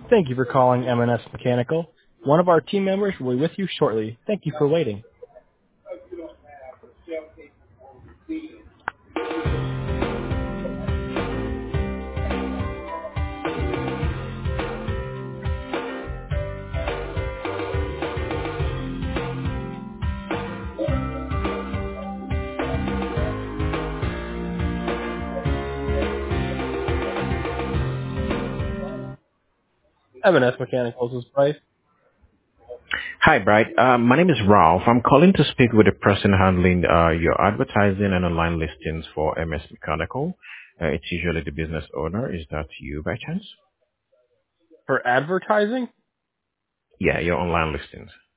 Thank you for calling M&S Mechanical. One of our team members will be with you shortly. Thank you for waiting. M&S Mechanicals is Bryce. Hi, Bright. My name is Ralph. I'm calling to speak with the person handling your advertising and online listings for MS Mechanical. It's usually the business owner. Is that you by chance? For advertising? Yeah, your online listings.